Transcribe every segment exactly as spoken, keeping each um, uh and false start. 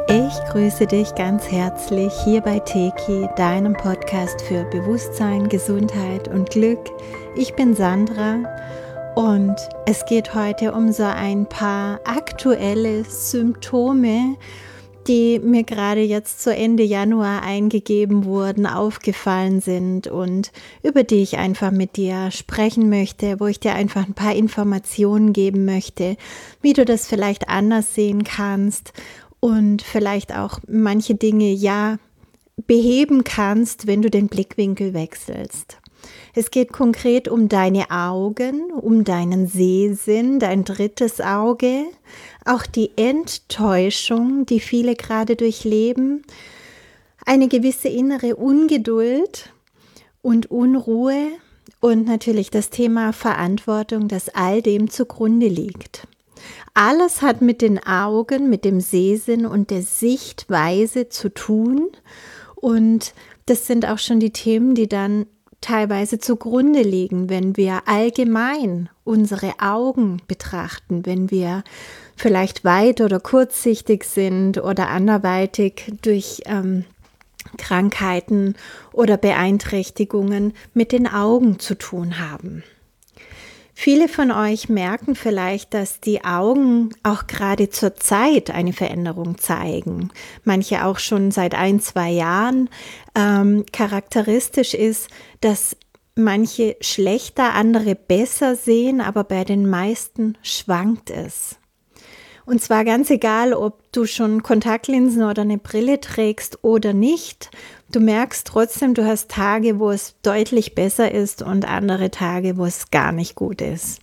Ich grüße dich ganz herzlich hier bei Teki, deinem Podcast für Bewusstsein, Gesundheit und Glück. Ich bin Sandra und es geht heute um so ein paar aktuelle Symptome, die mir gerade jetzt zu Ende Januar eingegeben wurden, aufgefallen sind und über die ich einfach mit dir sprechen möchte, wo ich dir einfach ein paar Informationen geben möchte, wie du das vielleicht anders sehen kannst und vielleicht auch manche Dinge ja beheben kannst, wenn du den Blickwinkel wechselst. Es geht konkret um deine Augen, um deinen Sehsinn, dein drittes Auge, auch die Enttäuschung, die viele gerade durchleben, eine gewisse innere Ungeduld und Unruhe und natürlich das Thema Verantwortung, das all dem zugrunde liegt. Alles hat mit den Augen, mit dem Sehsinn und der Sichtweise zu tun und das sind auch schon die Themen, die dann teilweise zugrunde liegen, wenn wir allgemein unsere Augen betrachten, wenn wir vielleicht weit- oder kurzsichtig sind oder anderweitig durch ähm, Krankheiten oder Beeinträchtigungen mit den Augen zu tun haben. Viele von euch merken vielleicht, dass die Augen auch gerade zur Zeit eine Veränderung zeigen. Manche auch schon seit ein, zwei Jahren. Ähm, charakteristisch ist, dass manche schlechter, andere besser sehen, aber bei den meisten schwankt es. Und zwar ganz egal, ob du schon Kontaktlinsen oder eine Brille trägst oder nicht. Du merkst trotzdem, du hast Tage, wo es deutlich besser ist und andere Tage, wo es gar nicht gut ist.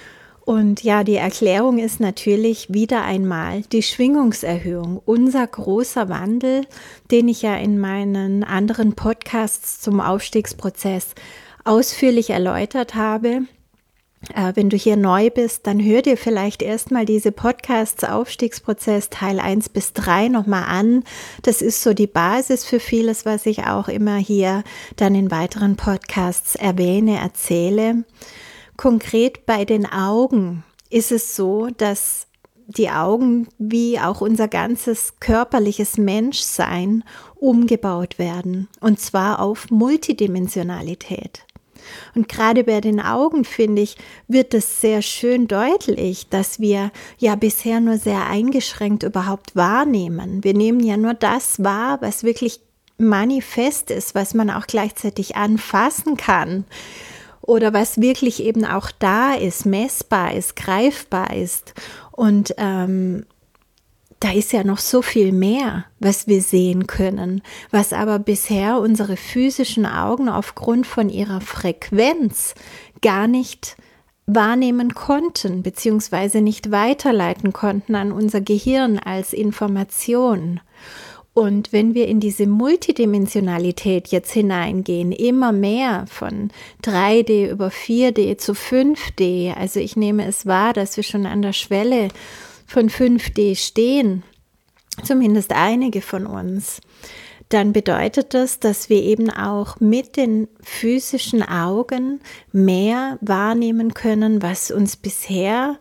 Und ja, die Erklärung ist natürlich wieder einmal die Schwingungserhöhung, unser großer Wandel, den ich ja in meinen anderen Podcasts zum Aufstiegsprozess ausführlich erläutert habe. Äh, wenn du hier neu bist, dann hör dir vielleicht erstmal diese Podcasts Aufstiegsprozess Teil eins bis drei nochmal an. Das ist so die Basis für vieles, was ich auch immer hier dann in weiteren Podcasts erwähne, erzähle. Konkret bei den Augen ist es so, dass die Augen wie auch unser ganzes körperliches Menschsein umgebaut werden und zwar auf Multidimensionalität. Und gerade bei den Augen, finde ich, wird es sehr schön deutlich, dass wir ja bisher nur sehr eingeschränkt überhaupt wahrnehmen. Wir nehmen ja nur das wahr, was wirklich manifest ist, was man auch gleichzeitig anfassen kann oder was wirklich eben auch da ist, messbar ist, greifbar ist. Und ähm, da ist ja noch so viel mehr, was wir sehen können, was aber bisher unsere physischen Augen aufgrund von ihrer Frequenz gar nicht wahrnehmen konnten, beziehungsweise nicht weiterleiten konnten an unser Gehirn als Information. Und wenn wir in diese Multidimensionalität jetzt hineingehen, immer mehr von drei D über vier D zu fünf D, also ich nehme es wahr, dass wir schon an der Schwelle von fünf D stehen, zumindest einige von uns, dann bedeutet das, dass wir eben auch mit den physischen Augen mehr wahrnehmen können, was uns bisher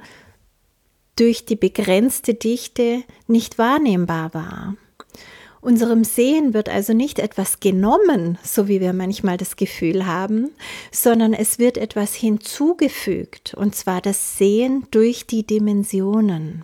durch die begrenzte Dichte nicht wahrnehmbar war. Unserem Sehen wird also nicht etwas genommen, so wie wir manchmal das Gefühl haben, sondern es wird etwas hinzugefügt, und zwar das Sehen durch die Dimensionen.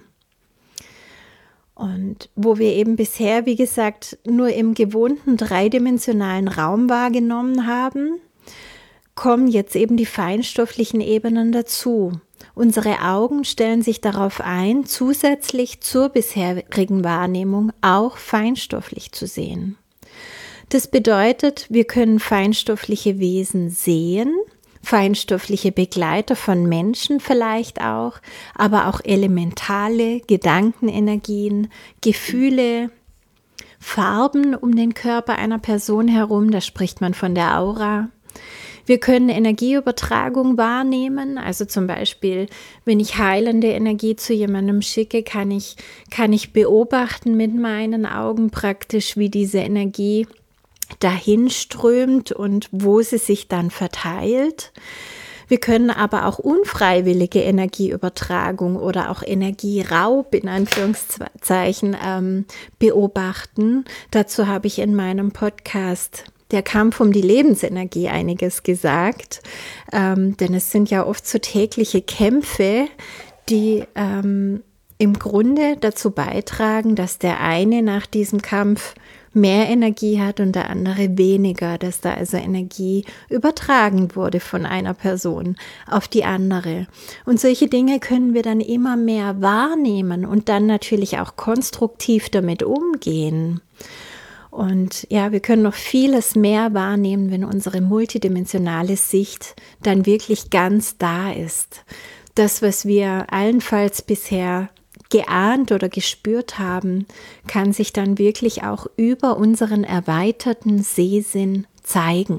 Und wo wir eben bisher, wie gesagt, nur im gewohnten dreidimensionalen Raum wahrgenommen haben, kommen jetzt eben die feinstofflichen Ebenen dazu. Unsere Augen stellen sich darauf ein, zusätzlich zur bisherigen Wahrnehmung auch feinstofflich zu sehen. Das bedeutet, wir können feinstoffliche Wesen sehen, feinstoffliche Begleiter von Menschen vielleicht auch, aber auch elementale Gedankenenergien, Gefühle, Farben um den Körper einer Person herum, da spricht man von der Aura. Wir können Energieübertragung wahrnehmen, also zum Beispiel, wenn ich heilende Energie zu jemandem schicke, kann ich, kann ich beobachten mit meinen Augen praktisch, wie diese Energie dahin strömt und wo sie sich dann verteilt. Wir können aber auch unfreiwillige Energieübertragung oder auch Energieraub in Anführungszeichen ähm, beobachten. Dazu habe ich in meinem Podcast Der Kampf um die Lebensenergie einiges gesagt, ähm, denn es sind ja oft so tägliche Kämpfe, die ähm, im Grunde dazu beitragen, dass der eine nach diesem Kampf mehr Energie hat und der andere weniger, dass da also Energie übertragen wurde von einer Person auf die andere. Und solche Dinge können wir dann immer mehr wahrnehmen und dann natürlich auch konstruktiv damit umgehen. Und ja, wir können noch vieles mehr wahrnehmen, wenn unsere multidimensionale Sicht dann wirklich ganz da ist. Das, was wir allenfalls bisher geahnt oder gespürt haben, kann sich dann wirklich auch über unseren erweiterten Sehsinn zeigen.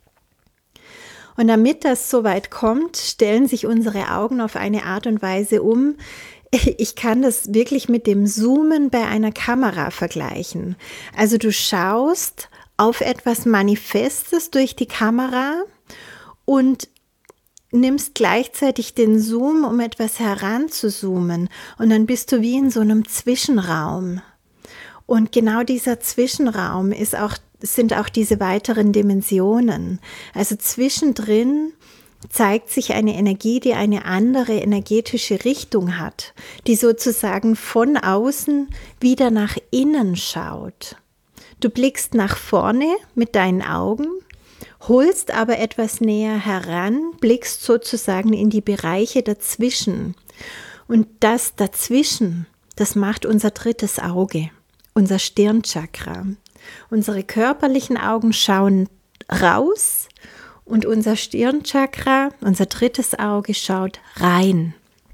Und damit das soweit kommt, stellen sich unsere Augen auf eine Art und Weise um. Ich kann das wirklich mit dem Zoomen bei einer Kamera vergleichen. Also du schaust auf etwas Manifestes durch die Kamera und nimmst gleichzeitig den Zoom, um etwas heranzuzoomen, und dann bist du wie in so einem Zwischenraum. Und genau dieser Zwischenraum ist auch, sind auch diese weiteren Dimensionen. Also zwischendrin zeigt sich eine Energie, die eine andere energetische Richtung hat, die sozusagen von außen wieder nach innen schaut. Du blickst nach vorne mit deinen Augen, holst aber etwas näher heran, blickst sozusagen in die Bereiche dazwischen. Und das dazwischen, das macht unser drittes Auge, unser Stirnchakra. Unsere körperlichen Augen schauen raus und unser Stirnchakra, unser drittes Auge, schaut rein.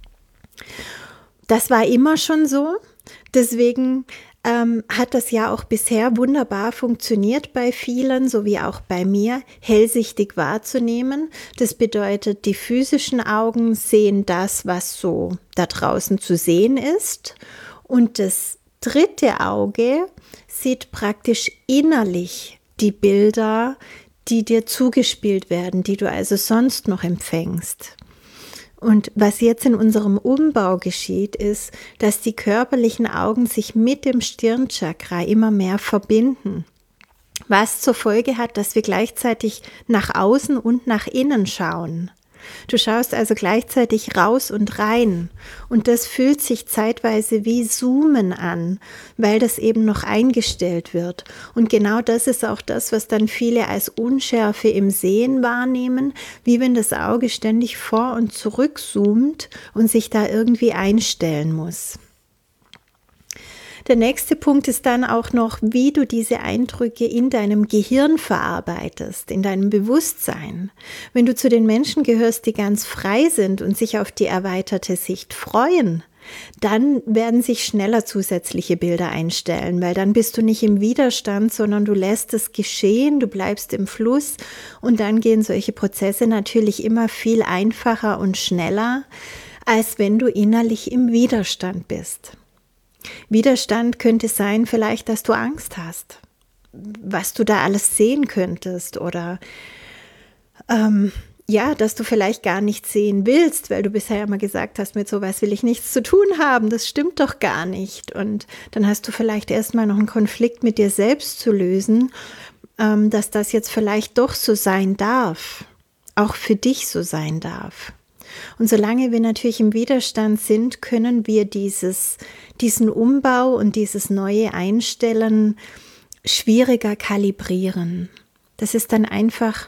Das war immer schon so, deswegen Ähm, hat das ja auch bisher wunderbar funktioniert bei vielen, so wie auch bei mir, hellsichtig wahrzunehmen. Das bedeutet, die physischen Augen sehen das, was so da draußen zu sehen ist. Und das dritte Auge sieht praktisch innerlich die Bilder, die dir zugespielt werden, die du also sonst noch empfängst. Und was jetzt in unserem Umbau geschieht, ist, dass die körperlichen Augen sich mit dem Stirnchakra immer mehr verbinden, was zur Folge hat, dass wir gleichzeitig nach außen und nach innen schauen. Du schaust also gleichzeitig raus und rein, und das fühlt sich zeitweise wie Zoomen an, weil das eben noch eingestellt wird. Und genau das ist auch das, was dann viele als Unschärfe im Sehen wahrnehmen, wie wenn das Auge ständig vor und zurück zoomt und sich da irgendwie einstellen muss. Der nächste Punkt ist dann auch noch, wie du diese Eindrücke in deinem Gehirn verarbeitest, in deinem Bewusstsein. Wenn du zu den Menschen gehörst, die ganz frei sind und sich auf die erweiterte Sicht freuen, dann werden sich schneller zusätzliche Bilder einstellen, weil dann bist du nicht im Widerstand, sondern du lässt es geschehen, du bleibst im Fluss, und dann gehen solche Prozesse natürlich immer viel einfacher und schneller, als wenn du innerlich im Widerstand bist. Widerstand könnte sein vielleicht, dass du Angst hast, was du da alles sehen könntest, oder ähm, ja, dass du vielleicht gar nicht sehen willst, weil du bisher immer gesagt hast, mit sowas will ich nichts zu tun haben, das stimmt doch gar nicht. Und dann hast du vielleicht erstmal noch einen Konflikt mit dir selbst zu lösen, ähm, dass das jetzt vielleicht doch so sein darf, auch für dich so sein darf. Und solange wir natürlich im Widerstand sind, können wir dieses, diesen Umbau und dieses neue Einstellen schwieriger kalibrieren. Das ist dann einfach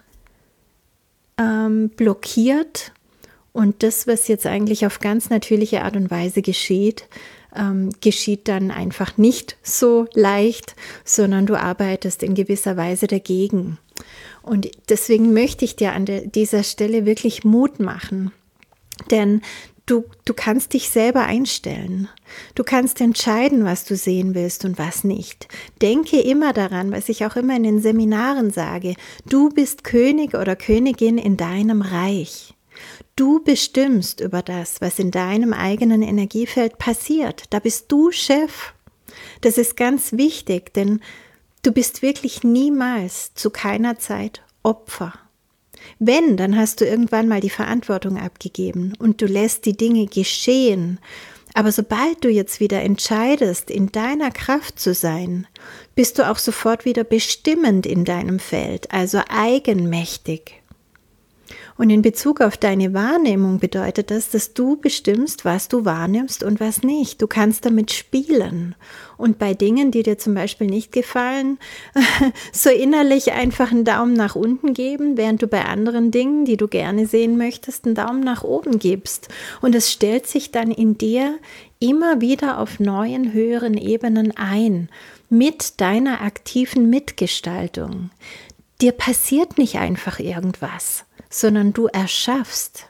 ähm, blockiert, und das, was jetzt eigentlich auf ganz natürliche Art und Weise geschieht, ähm, geschieht dann einfach nicht so leicht, sondern du arbeitest in gewisser Weise dagegen. Und deswegen möchte ich dir an der, dieser Stelle wirklich Mut machen. Denn du, du kannst dich selber einstellen. Du kannst entscheiden, was du sehen willst und was nicht. Denke immer daran, was ich auch immer in den Seminaren sage. Du bist König oder Königin in deinem Reich. Du bestimmst über das, was in deinem eigenen Energiefeld passiert. Da bist du Chef. Das ist ganz wichtig, denn du bist wirklich niemals zu keiner Zeit Opfer. Wenn, dann hast du irgendwann mal die Verantwortung abgegeben und du lässt die Dinge geschehen. Aber sobald du jetzt wieder entscheidest, in deiner Kraft zu sein, bist du auch sofort wieder bestimmend in deinem Feld, also eigenmächtig. Und in Bezug auf deine Wahrnehmung bedeutet das, dass du bestimmst, was du wahrnimmst und was nicht. Du kannst damit spielen. Und bei Dingen, die dir zum Beispiel nicht gefallen, so innerlich einfach einen Daumen nach unten geben, während du bei anderen Dingen, die du gerne sehen möchtest, einen Daumen nach oben gibst. Und es stellt sich dann in dir immer wieder auf neuen, höheren Ebenen ein, mit deiner aktiven Mitgestaltung. Dir passiert nicht einfach irgendwas, sondern du erschaffst.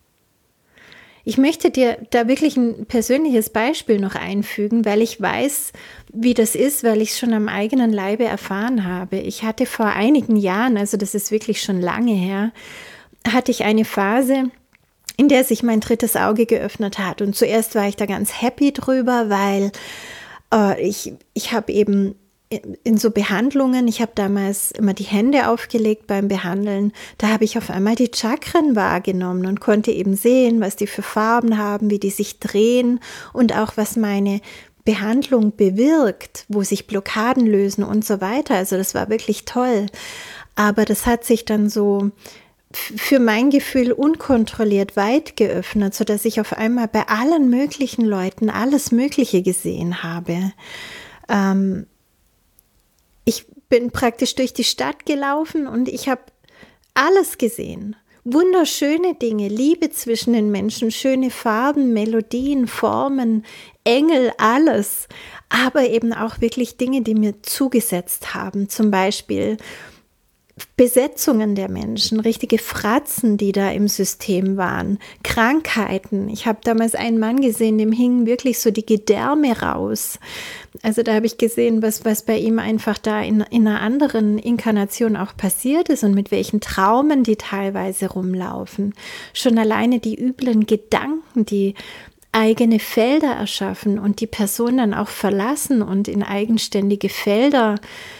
Ich möchte dir da wirklich ein persönliches Beispiel noch einfügen, weil ich weiß, wie das ist, weil ich es schon am eigenen Leibe erfahren habe. Ich hatte vor einigen Jahren, also das ist wirklich schon lange her, hatte ich eine Phase, in der sich mein drittes Auge geöffnet hat. Und zuerst war ich da ganz happy drüber, weil äh, ich, ich habe eben in so Behandlungen, ich habe damals immer die Hände aufgelegt beim Behandeln, da habe ich auf einmal die Chakren wahrgenommen und konnte eben sehen, was die für Farben haben, wie die sich drehen und auch was meine Behandlung bewirkt, wo sich Blockaden lösen und so weiter. Also das war wirklich toll. Aber das hat sich dann so für mein Gefühl unkontrolliert weit geöffnet, sodass ich auf einmal bei allen möglichen Leuten alles Mögliche gesehen habe. Ähm, Ich bin praktisch durch die Stadt gelaufen und ich habe alles gesehen. Wunderschöne Dinge, Liebe zwischen den Menschen, schöne Farben, Melodien, Formen, Engel, alles. Aber eben auch wirklich Dinge, die mir zugesetzt haben. Zum Beispiel Besetzungen der Menschen, richtige Fratzen, die da im System waren, Krankheiten. Ich habe damals einen Mann gesehen, dem hingen wirklich so die Gedärme raus. Also da habe ich gesehen, was, was bei ihm einfach da in, in einer anderen Inkarnation auch passiert ist und mit welchen Traumen die teilweise rumlaufen. Schon alleine die üblen Gedanken, die eigene Felder erschaffen und die Person dann auch verlassen und in eigenständige Felder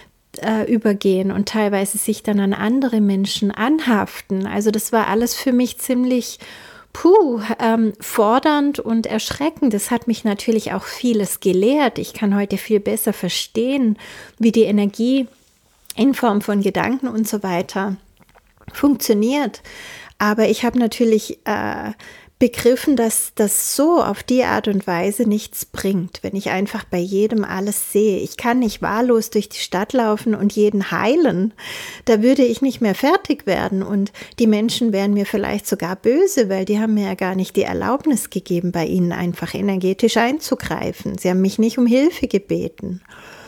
übergehen und teilweise sich dann an andere Menschen anhaften. Also das war alles für mich ziemlich puh, ähm, fordernd und erschreckend. Das hat mich natürlich auch vieles gelehrt. Ich kann heute viel besser verstehen, wie die Energie in Form von Gedanken und so weiter funktioniert. Aber ich habe natürlich äh, begriffen, dass das so auf die Art und Weise nichts bringt, wenn ich einfach bei jedem alles sehe. Ich kann nicht wahllos durch die Stadt laufen und jeden heilen. Da würde ich nicht mehr fertig werden und die Menschen wären mir vielleicht sogar böse, weil die haben mir ja gar nicht die Erlaubnis gegeben, bei ihnen einfach energetisch einzugreifen. Sie haben mich nicht um Hilfe gebeten.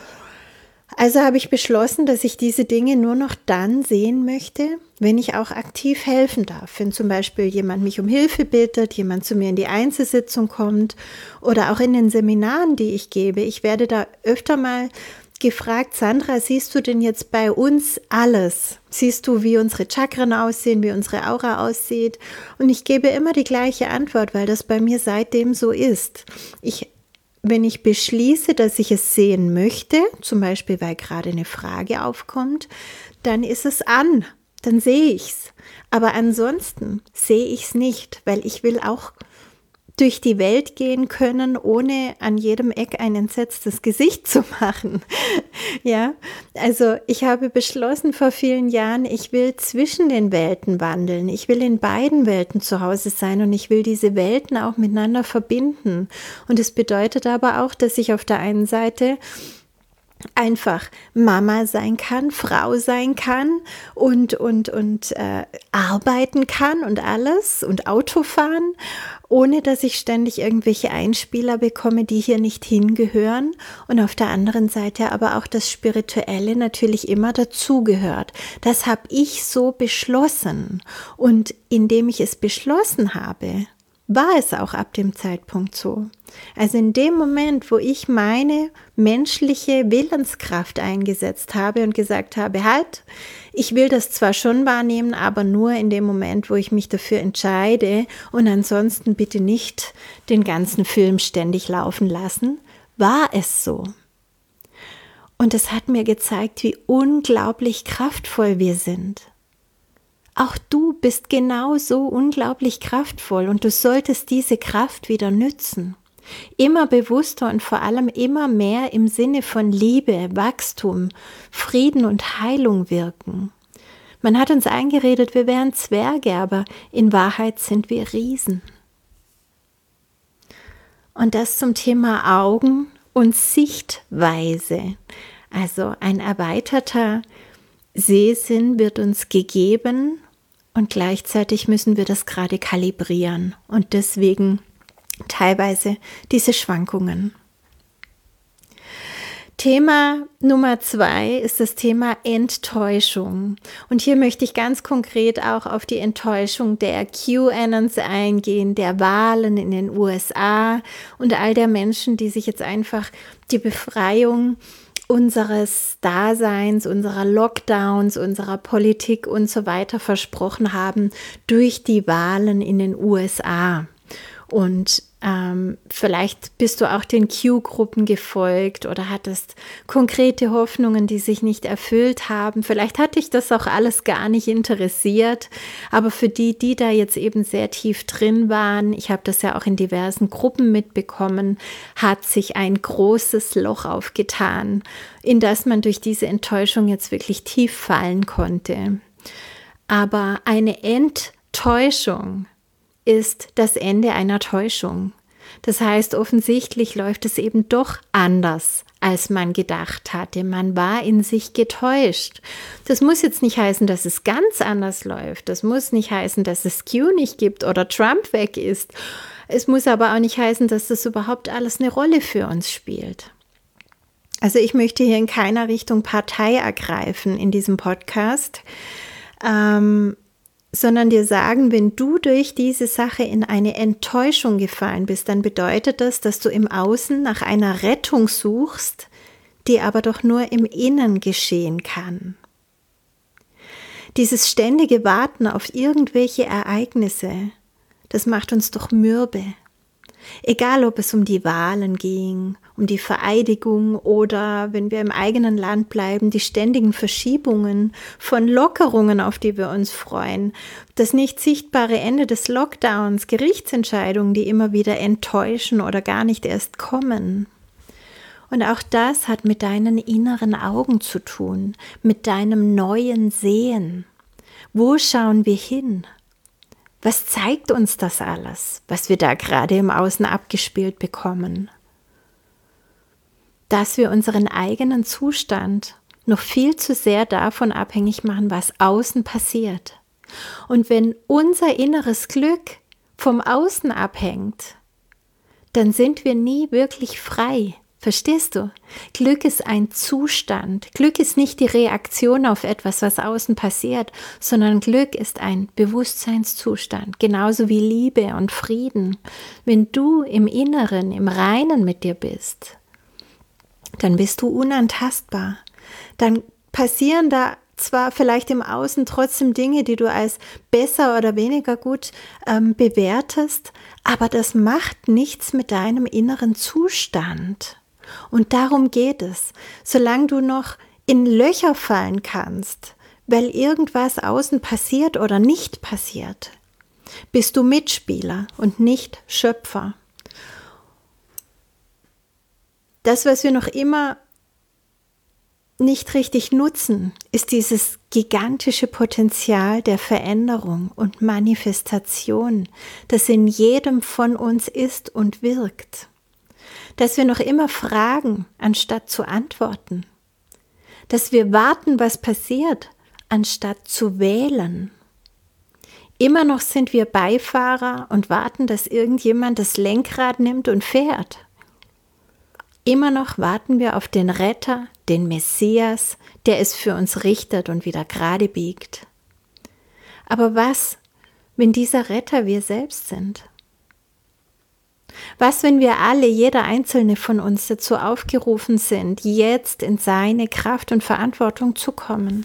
Also habe ich beschlossen, dass ich diese Dinge nur noch dann sehen möchte, wenn ich auch aktiv helfen darf. Wenn zum Beispiel jemand mich um Hilfe bittet, jemand zu mir in die Einzelsitzung kommt oder auch in den Seminaren, die ich gebe. Ich werde da öfter mal gefragt, Sandra, siehst du denn jetzt bei uns alles? Siehst du, wie unsere Chakren aussehen, wie unsere Aura aussieht? Und ich gebe immer die gleiche Antwort, weil das bei mir seitdem so ist. Ich Wenn ich beschließe, dass ich es sehen möchte, zum Beispiel, weil gerade eine Frage aufkommt, dann ist es an, dann sehe ich es. Aber ansonsten sehe ich es nicht, weil ich will auch durch die Welt gehen können, ohne an jedem Eck ein entsetztes Gesicht zu machen. Ja, also ich habe beschlossen vor vielen Jahren, ich will zwischen den Welten wandeln. Ich will in beiden Welten zu Hause sein und ich will diese Welten auch miteinander verbinden. Und es bedeutet aber auch, dass ich auf der einen Seite einfach Mama sein kann, Frau sein kann und, und, und äh, arbeiten kann und alles und Auto fahren, ohne dass ich ständig irgendwelche Einspieler bekomme, die hier nicht hingehören. Und auf der anderen Seite aber auch das Spirituelle natürlich immer dazugehört. Das habe ich so beschlossen. Und indem ich es beschlossen habe, war es auch ab dem Zeitpunkt so. Also in dem Moment, wo ich meine menschliche Willenskraft eingesetzt habe und gesagt habe, halt, ich will das zwar schon wahrnehmen, aber nur in dem Moment, wo ich mich dafür entscheide und ansonsten bitte nicht den ganzen Film ständig laufen lassen, war es so. Und es hat mir gezeigt, wie unglaublich kraftvoll wir sind. Auch du bist genauso unglaublich kraftvoll und du solltest diese Kraft wieder nützen. Immer bewusster und vor allem immer mehr im Sinne von Liebe, Wachstum, Frieden und Heilung wirken. Man hat uns eingeredet, wir wären Zwerge, aber in Wahrheit sind wir Riesen. Und das zum Thema Augen und Sichtweise. Also ein erweiterter Sehsinn wird uns gegeben und gleichzeitig müssen wir das gerade kalibrieren und deswegen teilweise diese Schwankungen. Thema Nummer zwei ist das Thema Enttäuschung. Und hier möchte ich ganz konkret auch auf die Enttäuschung der QAnons eingehen, der Wahlen in den U S A und all der Menschen, die sich jetzt einfach die Befreiung unseres Daseins, unserer Lockdowns, unserer Politik und so weiter versprochen haben durch die Wahlen in den U S A. Und ähm, vielleicht bist du auch den Q-Gruppen gefolgt oder hattest konkrete Hoffnungen, die sich nicht erfüllt haben. Vielleicht hat dich das auch alles gar nicht interessiert, aber für die, die da jetzt eben sehr tief drin waren, ich habe das ja auch in diversen Gruppen mitbekommen, hat sich ein großes Loch aufgetan, in das man durch diese Enttäuschung jetzt wirklich tief fallen konnte. Aber eine Enttäuschung ist das Ende einer Täuschung. Das heißt, offensichtlich läuft es eben doch anders, als man gedacht hatte. Man war in sich getäuscht. Das muss jetzt nicht heißen, dass es ganz anders läuft. Das muss nicht heißen, dass es Q nicht gibt oder Trump weg ist. Es muss aber auch nicht heißen, dass das überhaupt alles eine Rolle für uns spielt. Also ich möchte hier in keiner Richtung Partei ergreifen in diesem Podcast. Ähm, sondern dir sagen, wenn du durch diese Sache in eine Enttäuschung gefallen bist, dann bedeutet das, dass du im Außen nach einer Rettung suchst, die aber doch nur im Innen geschehen kann. Dieses ständige Warten auf irgendwelche Ereignisse, das macht uns doch mürbe. Egal, ob es um die Wahlen ging, um die Vereidigung oder, wenn wir im eigenen Land bleiben, die ständigen Verschiebungen von Lockerungen, auf die wir uns freuen, das nicht sichtbare Ende des Lockdowns, Gerichtsentscheidungen, die immer wieder enttäuschen oder gar nicht erst kommen. Und auch das hat mit deinen inneren Augen zu tun, mit deinem neuen Sehen. Wo schauen wir hin? Was zeigt uns das alles, was wir da gerade im Außen abgespielt bekommen? Dass wir unseren eigenen Zustand noch viel zu sehr davon abhängig machen, was außen passiert. Und wenn unser inneres Glück vom Außen abhängt, dann sind wir nie wirklich frei. Verstehst du? Glück ist ein Zustand. Glück ist nicht die Reaktion auf etwas, was außen passiert, sondern Glück ist ein Bewusstseinszustand, genauso wie Liebe und Frieden. Wenn du im Inneren, im Reinen mit dir bist, dann bist du unantastbar. Dann passieren da zwar vielleicht im Außen trotzdem Dinge, die du als besser oder weniger gut ähm, bewertest, aber das macht nichts mit deinem inneren Zustand. Und darum geht es. Solange du noch in Löcher fallen kannst, weil irgendwas außen passiert oder nicht passiert, bist du Mitspieler und nicht Schöpfer. Das, was wir noch immer nicht richtig nutzen, ist dieses gigantische Potenzial der Veränderung und Manifestation, das in jedem von uns ist und wirkt. Dass wir noch immer fragen, anstatt zu antworten. Dass wir warten, was passiert, anstatt zu wählen. Immer noch sind wir Beifahrer und warten, dass irgendjemand das Lenkrad nimmt und fährt. Immer noch warten wir auf den Retter, den Messias, der es für uns richtet und wieder gerade biegt. Aber was, wenn dieser Retter wir selbst sind? Was, wenn wir alle, jeder einzelne von uns dazu aufgerufen sind, jetzt in seine Kraft und Verantwortung zu kommen?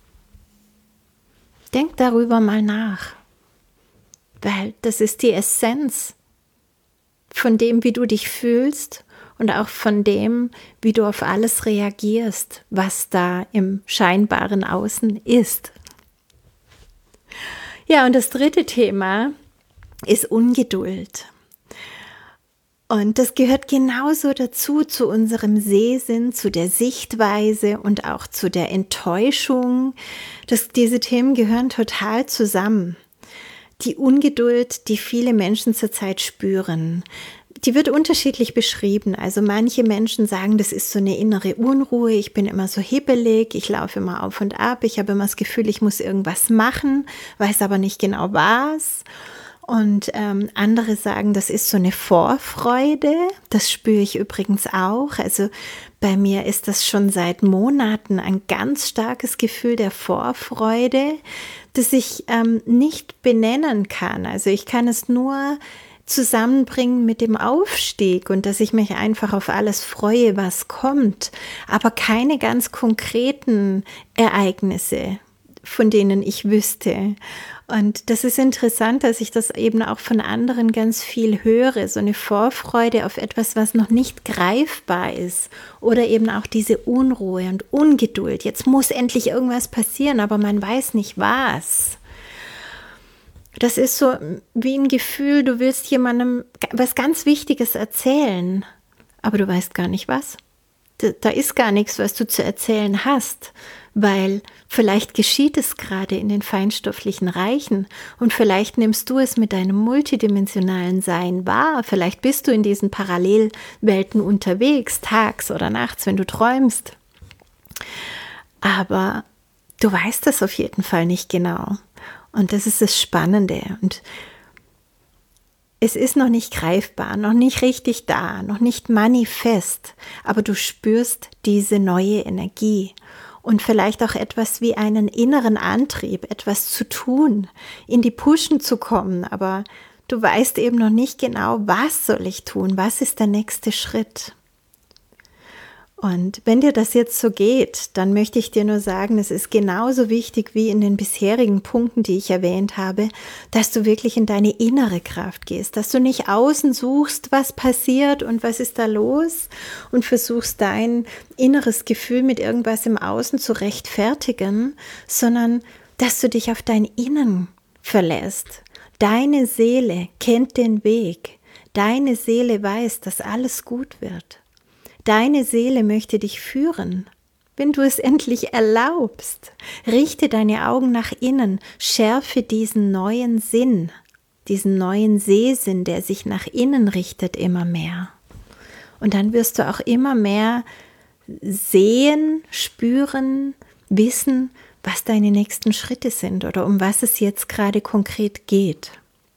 Denk darüber mal nach, weil das ist die Essenz von dem, wie du dich fühlst und auch von dem, wie du auf alles reagierst, was da im scheinbaren Außen ist. Ja, und das dritte Thema ist Ungeduld. Und das gehört genauso dazu, zu unserem Sehsinn, zu der Sichtweise und auch zu der Enttäuschung. Das, diese Themen gehören total zusammen. Die Ungeduld, die viele Menschen zurzeit spüren, die wird unterschiedlich beschrieben. Also manche Menschen sagen, das ist so eine innere Unruhe, ich bin immer so hibbelig, ich laufe immer auf und ab, ich habe immer das Gefühl, ich muss irgendwas machen, weiß aber nicht genau was. Und ähm, andere sagen, das ist so eine Vorfreude, das spüre ich übrigens auch. Also bei mir ist das schon seit Monaten ein ganz starkes Gefühl der Vorfreude, das ich ähm, nicht benennen kann. Also ich kann es nur zusammenbringen mit dem Aufstieg und dass ich mich einfach auf alles freue, was kommt, aber keine ganz konkreten Ereignisse, von denen ich wüsste. Und das ist interessant, dass ich das eben auch von anderen ganz viel höre, so eine Vorfreude auf etwas, was noch nicht greifbar ist oder eben auch diese Unruhe und Ungeduld. Jetzt muss endlich irgendwas passieren, aber man weiß nicht was. Das ist so wie ein Gefühl, du willst jemandem was ganz Wichtiges erzählen, aber du weißt gar nicht was. Da ist gar nichts, was du zu erzählen hast, weil vielleicht geschieht es gerade in den feinstofflichen Reichen und vielleicht nimmst du es mit deinem multidimensionalen Sein wahr. Vielleicht bist du in diesen Parallelwelten unterwegs, tags oder nachts, wenn du träumst. Aber du weißt das auf jeden Fall nicht genau. Und das ist das Spannende. Und es ist noch nicht greifbar, noch nicht richtig da, noch nicht manifest, aber du spürst diese neue Energie und vielleicht auch etwas wie einen inneren Antrieb, etwas zu tun, in die Pushen zu kommen, aber du weißt eben noch nicht genau, was soll ich tun, was ist der nächste Schritt. Und wenn dir das jetzt so geht, dann möchte ich dir nur sagen, es ist genauso wichtig wie in den bisherigen Punkten, die ich erwähnt habe, dass du wirklich in deine innere Kraft gehst, dass du nicht außen suchst, was passiert und was ist da los und versuchst dein inneres Gefühl mit irgendwas im Außen zu rechtfertigen, sondern dass du dich auf dein Innen verlässt. Deine Seele kennt den Weg, deine Seele weiß, dass alles gut wird. Deine Seele möchte dich führen. Wenn du es endlich erlaubst, richte deine Augen nach innen, schärfe diesen neuen Sinn, diesen neuen Sehsinn, der sich nach innen richtet, immer mehr. Und dann wirst du auch immer mehr sehen, spüren, wissen, was deine nächsten Schritte sind oder um was es jetzt gerade konkret geht.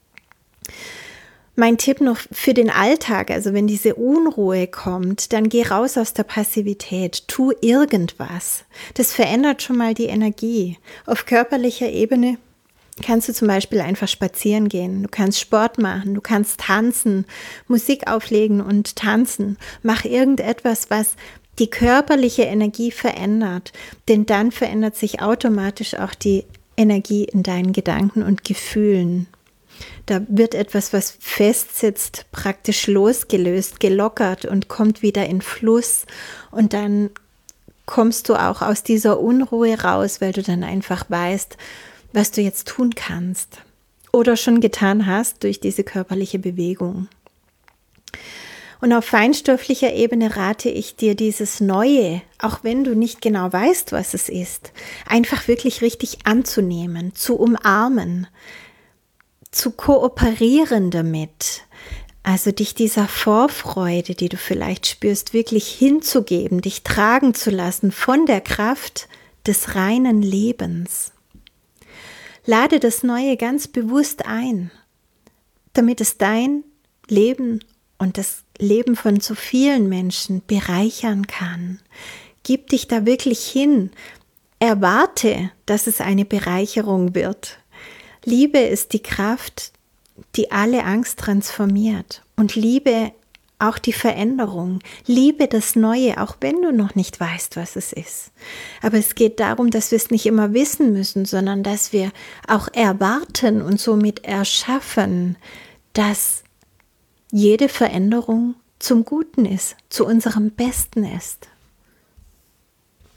Mein Tipp noch für den Alltag, also wenn diese Unruhe kommt, dann geh raus aus der Passivität, tu irgendwas. Das verändert schon mal die Energie. Auf körperlicher Ebene kannst du zum Beispiel einfach spazieren gehen, du kannst Sport machen, du kannst tanzen, Musik auflegen und tanzen. Mach irgendetwas, was die körperliche Energie verändert, denn dann verändert sich automatisch auch die Energie in deinen Gedanken und Gefühlen. Da wird etwas, was festsitzt, praktisch losgelöst, gelockert und kommt wieder in Fluss. Und dann kommst du auch aus dieser Unruhe raus, weil du dann einfach weißt, was du jetzt tun kannst oder schon getan hast durch diese körperliche Bewegung. Und auf feinstofflicher Ebene rate ich dir, dieses Neue, auch wenn du nicht genau weißt, was es ist, einfach wirklich richtig anzunehmen, zu umarmen, zu kooperieren damit, also dich dieser Vorfreude, die du vielleicht spürst, wirklich hinzugeben, dich tragen zu lassen von der Kraft des reinen Lebens. Lade das Neue ganz bewusst ein, damit es dein Leben und das Leben von so vielen Menschen bereichern kann. Gib dich da wirklich hin, erwarte, dass es eine Bereicherung wird. Liebe ist die Kraft, die alle Angst transformiert und liebe auch die Veränderung, liebe das Neue, auch wenn du noch nicht weißt, was es ist. Aber es geht darum, dass wir es nicht immer wissen müssen, sondern dass wir auch erwarten und somit erschaffen, dass jede Veränderung zum Guten ist, zu unserem Besten ist.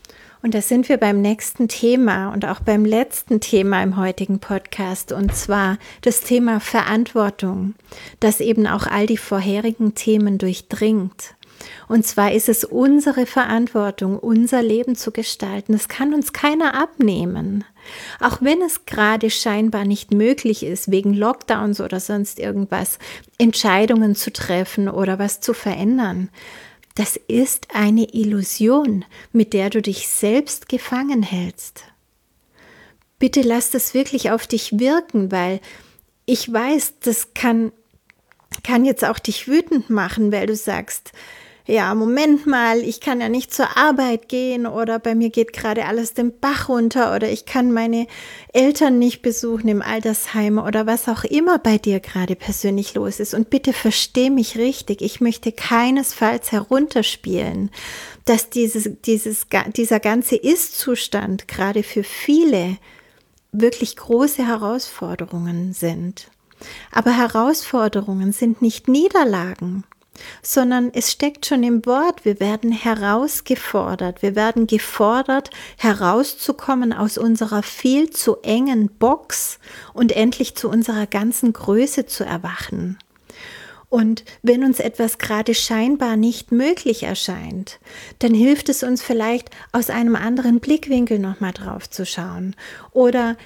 Und da sind wir beim nächsten Thema und auch beim letzten Thema im heutigen Podcast, und zwar das Thema Verantwortung, das eben auch all die vorherigen Themen durchdringt. Und zwar ist es unsere Verantwortung, unser Leben zu gestalten. Das kann uns keiner abnehmen. Auch wenn es gerade scheinbar nicht möglich ist, wegen Lockdowns oder sonst irgendwas, Entscheidungen zu treffen oder was zu verändern. Das ist eine Illusion, mit der du dich selbst gefangen hältst. Bitte lass das wirklich auf dich wirken, weil ich weiß, das kann, kann jetzt auch dich wütend machen, weil du sagst, ja, Moment mal, ich kann ja nicht zur Arbeit gehen oder bei mir geht gerade alles den Bach runter oder ich kann meine Eltern nicht besuchen im Altersheim oder was auch immer bei dir gerade persönlich los ist. Und bitte versteh mich richtig, ich möchte keinesfalls herunterspielen, dass dieses, dieses, dieser ganze Ist-Zustand gerade für viele wirklich große Herausforderungen sind. Aber Herausforderungen sind nicht Niederlagen, sondern es steckt schon im Wort, wir werden herausgefordert, wir werden gefordert, herauszukommen aus unserer viel zu engen Box und endlich zu unserer ganzen Größe zu erwachen. Und wenn uns etwas gerade scheinbar nicht möglich erscheint, dann hilft es uns vielleicht, aus einem anderen Blickwinkel nochmal drauf zu schauen oder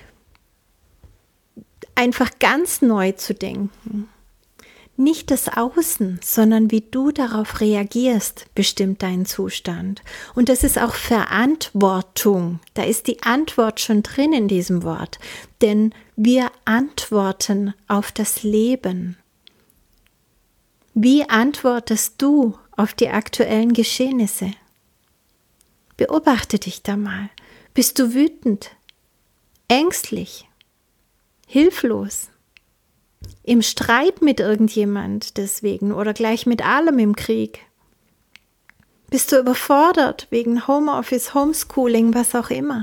einfach ganz neu zu denken. Nicht das Außen, sondern wie du darauf reagierst, bestimmt deinen Zustand. Und das ist auch Verantwortung. Da ist die Antwort schon drin in diesem Wort. Denn wir antworten auf das Leben. Wie antwortest du auf die aktuellen Geschehnisse? Beobachte dich da mal. Bist du wütend, ängstlich, hilflos? Im Streit mit irgendjemand deswegen oder gleich mit allem im Krieg? Bist du überfordert wegen Homeoffice, Homeschooling, was auch immer?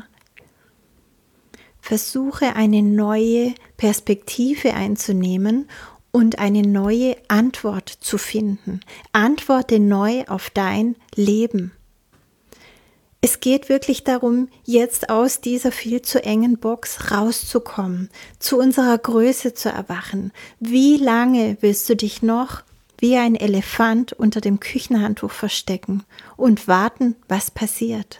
Versuche eine neue Perspektive einzunehmen und eine neue Antwort zu finden. Antworte neu auf dein Leben. Es geht wirklich darum, jetzt aus dieser viel zu engen Box rauszukommen, zu unserer Größe zu erwachen. Wie lange willst du dich noch wie ein Elefant unter dem Küchenhandtuch verstecken und warten, was passiert?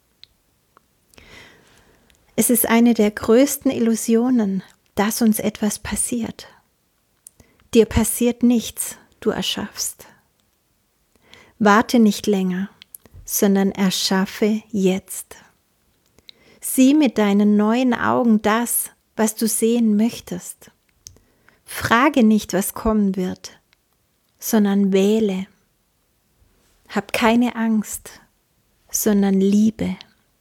Es ist eine der größten Illusionen, dass uns etwas passiert. Dir passiert nichts, du erschaffst. Warte nicht länger, sondern erschaffe jetzt. Sieh mit deinen neuen Augen das, was du sehen möchtest. Frage nicht, was kommen wird, sondern wähle. Hab keine Angst, sondern Liebe.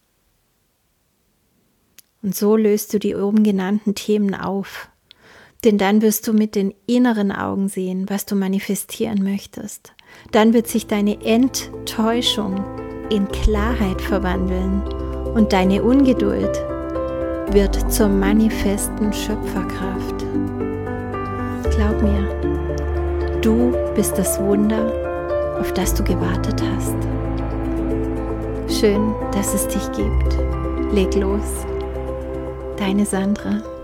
Und so löst du die oben genannten Themen auf. Denn dann wirst du mit den inneren Augen sehen, was du manifestieren möchtest. Dann wird sich deine Enttäuschung in Klarheit verwandeln und deine Ungeduld wird zur manifesten Schöpferkraft. Glaub mir, du bist das Wunder, auf das du gewartet hast. Schön, dass es dich gibt. Leg los. Deine Sandra.